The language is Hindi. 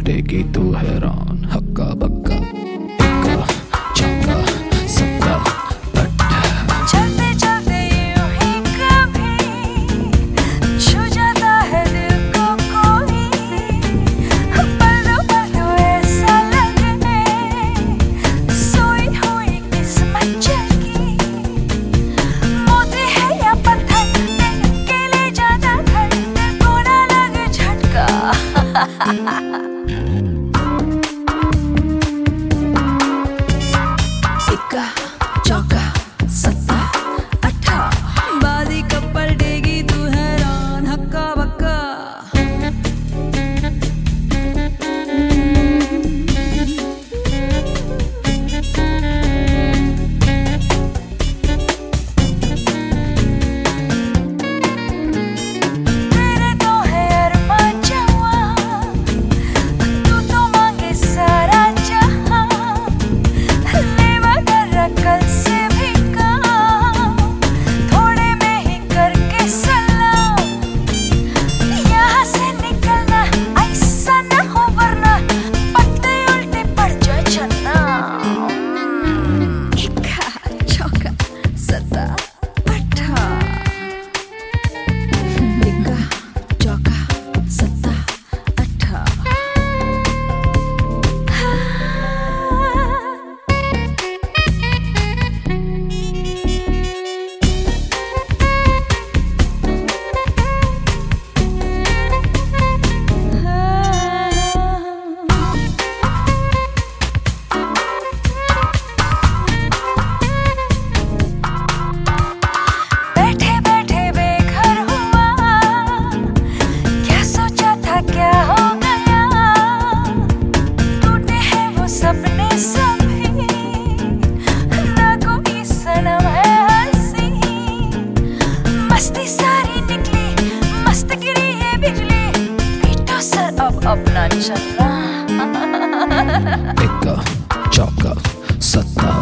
पलटेगी तू हैरान। हक्का बक्का इक्का चौका सत्ता अट्ठा। चलते चलते यूं ही कभी छू जाता है दिल को कोई, पल दो ऐसा लगे सोई हुई किस्मत जगी। मोती है या पत्थर दिल के ले जाना घर, दिल को ना लगे झटका। इक्का चौका सत्ता अट्ठा। बाजी कब पलटेगी तू हैरान। हक्का बक्का तेरे तो है अरमान जवां, तू तो मांगे सारा जहां। ले मगर अकल से भी काम, थोड़े में ही करके सलाम। यहाँ से निकलना ऐसा न हो वरना पत्ते उल्टे पड़ जाए चलना। इक्का चौका सत्ता अट्ठा। इक्का चौका सत्ता अट्ठा। बैठे बैठे बेघर हुआ, क्या सोचा था क्या हो गया। टूटे हैं वो सपने सभी, ना कोई सनम है हंसी। मस्ती सारी निकली मस्त गिरी है बिजली, पीटो सर अब अपना चलना। इक्का चौका सत्ता